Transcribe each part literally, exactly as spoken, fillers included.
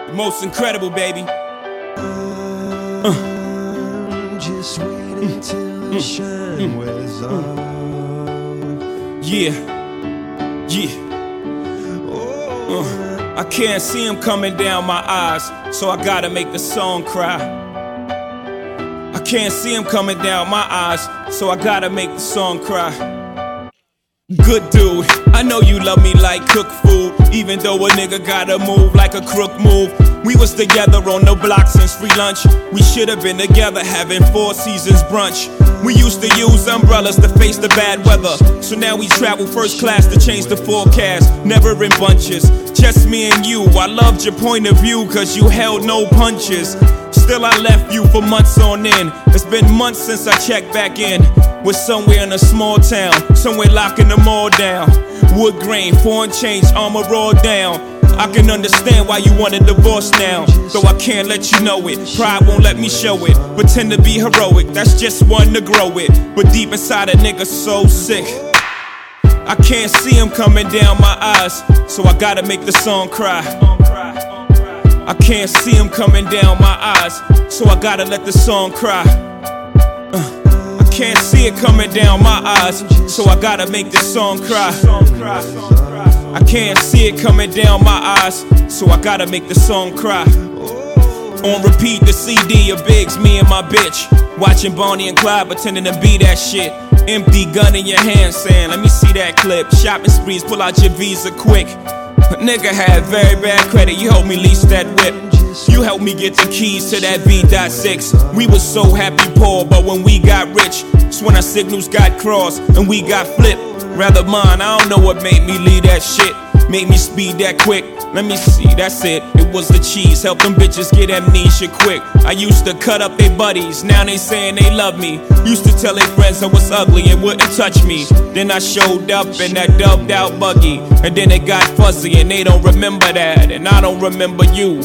The most incredible, baby. Uh. Just waiting till the shine wears off. Yeah, yeah. Uh. I can't see him coming down my eyes, so I gotta make the song cry. I can't see him coming down my eyes, so I gotta make the song cry. Good dude, I know you love me like cook food, even though a nigga gotta move like a crook move. We was together on the block since free lunch. We should've been together having Four Seasons brunch. We used to use umbrellas to face the bad weather, so now we travel first class to change the forecast. Never in bunches, just me and you. I loved your point of view cause you held no punches. Still I left you for months on end. It's been months since I checked back in. We're somewhere in a small town, somewhere locking them all down. Wood grain, foreign change, armor all down. I can understand why you want a divorce now, though I can't let you know it. Pride won't let me show it. Pretend to be heroic, that's just one to grow it. But deep inside a nigga so sick, I can't see him coming down my eyes, so I gotta make the song cry. I can't see him coming down my eyes, so I gotta let the song cry. uh, I can't see it coming down my eyes, so I gotta make this song cry. I can't see it coming down my eyes, so I gotta make the song cry. On repeat, the C D of Biggs, me and my bitch, watching Bonnie and Clyde pretending to be that shit. Empty gun in your hand saying, let me see that clip. Shopping sprees, pull out your Visa quick. A nigga had very bad credit, you helped me lease that whip. You helped me get the keys to that V six. We was so happy poor, but when we got rich, it's when our signals got crossed and we got flipped. Rather mine, I don't know what made me leave that shit. Made me speed that quick. Let me see, that's it. It was the cheese, help them bitches get amnesia quick. I used to cut up their buddies, now they saying they love me. Used to tell their friends I was ugly and wouldn't touch me. Then I showed up in that dubbed out buggy, and then it got fuzzy and they don't remember that, and I don't remember you.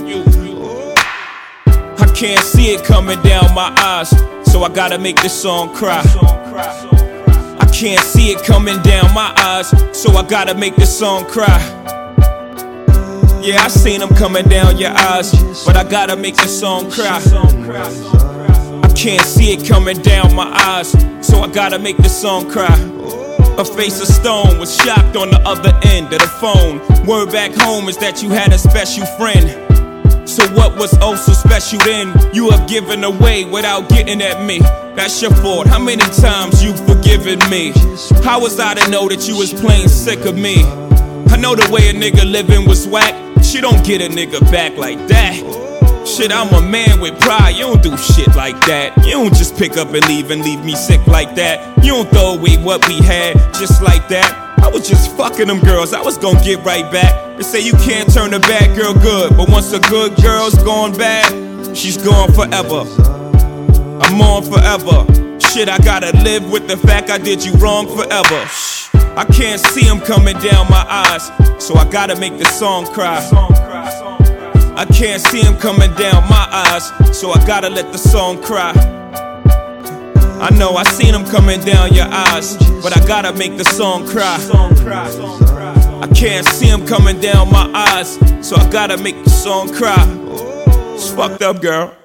I can't see it coming down my eyes, so I gotta make this song cry. I can't see it coming down my eyes, so I gotta make this song cry. Yeah, I seen them coming down your eyes, but I gotta make this song cry. I can't see it coming down my eyes, so I gotta make this song cry. A face of stone was shocked on the other end of the phone. Word back home is that you had a special friend. So what was oh so special then? You have given away without getting at me. That's your fault, how many times you forgiven me? How was I to know that you was plain sick of me? I know the way a nigga living was whack, but you don't get a nigga back like that. Shit, I'm a man with pride, you don't do shit like that. You don't just pick up and leave and leave me sick like that. You don't throw away what we had just like that. I was just fucking them girls, I was gonna get right back. They say you can't turn a bad girl good, but once a good girl's gone bad, she's gone forever. I'm on forever. Shit, I gotta live with the fact I did you wrong forever. Shh. I can't see him coming down my eyes, so I gotta make the song cry. I can't see him coming down my eyes, so I gotta let the song cry. I know I seen him coming down your eyes, but I gotta make the song cry. I can't see him coming down my eyes, so I gotta make the song cry. It's fucked up, girl.